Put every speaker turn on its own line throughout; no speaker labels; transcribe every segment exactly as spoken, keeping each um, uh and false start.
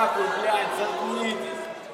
нахуй, блядь, заткнитесь.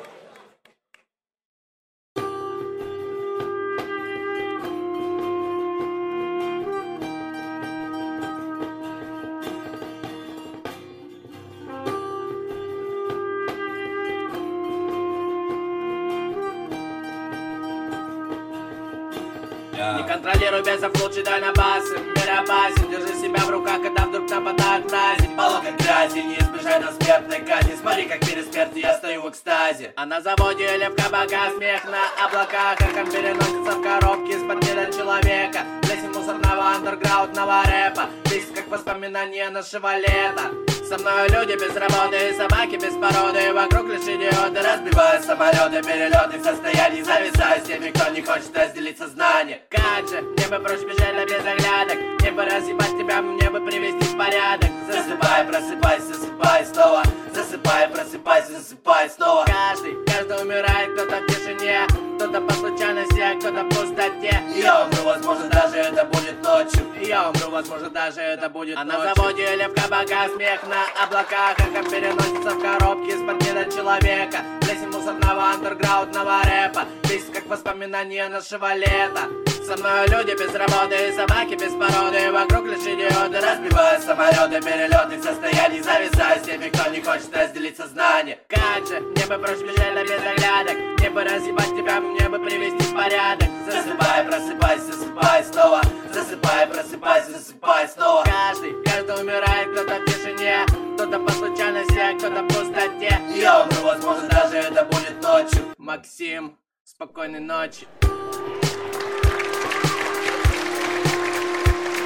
Не контролируй бесов, лучше дай на басы. Мир опасен, держи себя в руках, когда вдруг нападают мрази. Полок от грязи, не избежай до смертной казни. Смотри, как перед смертью я стою в экстазе. А на заводе или в кабаках смех на облаках. Как он переносится в коробке из-под мира человека. Плесень мусорного андерграундного рэпа. Здесь как воспоминания нашего лета. Со мной люди без работы и собаки без породы. Вокруг лишь идиоты, разбивают самолеты, перелеты в состоянии зависаю с теми, кто не хочет разделить сознание. Как же, мне бы проще бежать на без оглядок. Мне бы разъебать тебя, мне бы привести в порядок. Засыпай, просыпайся, засыпай снова. Засыпай, просыпайся, засыпай снова. Каждый, каждый умирает, кто-то в тишине, кто-то по случайности, а кто-то в пустоте. Я умру, возможно, даже это будет ночью. Я умру, возможно, даже это будет ночью. А на заводе или в кабаках смех на облаках. Как он переносится в коробке из-под мира человека. Плесень мусорного андерграундного рэпа. Здесь как воспоминания нашего лета. Со мной люди без работы и собаки без породы. Вокруг лишь идиоты, разбивают самолеты, перелеты в состоянии зависаю с теми, кто не хочет разделить сознание. Как же, мне бы проще бежать на без оглядок. Мне бы разъебать тебя, мне бы привести в порядок. Засыпай, просыпайся, засыпай снова. Засыпай, просыпайся, засыпай снова. Каждый, каждый умирает, кто-то в тишине, кто-то по случайности, а кто-то в пустоте. Я умру, возможно, даже это будет ночью. Максим, спокойной ночи.